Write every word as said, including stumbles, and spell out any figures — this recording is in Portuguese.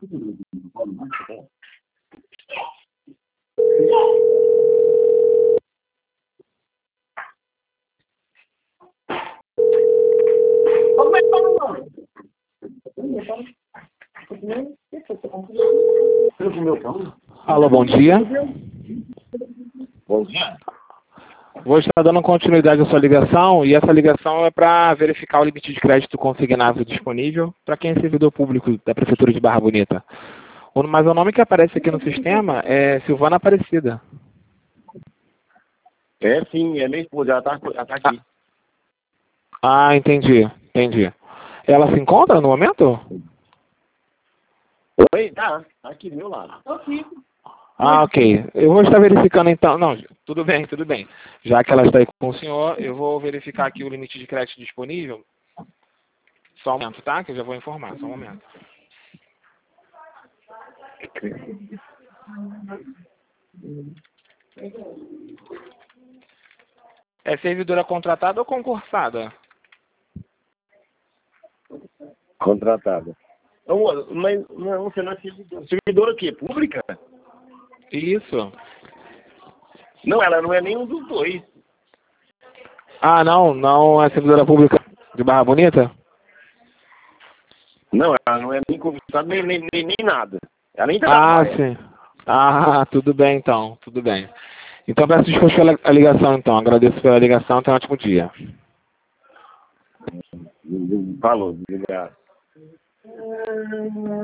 Alô, bom dia. Bom dia. Vou estar dando continuidade à sua ligação e essa ligação é para verificar o limite de crédito consignável disponível para quem é servidor público da Prefeitura de Barra Bonita. O- Mas o nome que aparece aqui no sistema é Silvana Aparecida. É sim, é minha esposa, ela tá, ela tá aqui. Ah, entendi, entendi. Ela se encontra no momento? Oi, tá, tá aqui do meu lado. Ah, ok. Eu vou estar verificando então. Não, tudo bem, tudo bem. Já que ela está aí com o senhor, eu vou verificar aqui o limite de crédito disponível. Só um momento, tá? Que eu já vou informar, só um momento. É servidora contratada ou concursada? Contratada. Então, mas não, você não é servidora. Servidora o quê? Pública? Isso. Não, ela não é nenhum dos dois. Ah, não, não é servidora pública de Barra Bonita? Não, ela não é nem convidada, nem, nem, nem, nem nada. Ela nem Ah, trabalha. sim. Ah, tudo bem então, tudo bem. Então peço desculpas pela a ligação então. Agradeço pela ligação, tenha um ótimo dia. Falou, obrigado.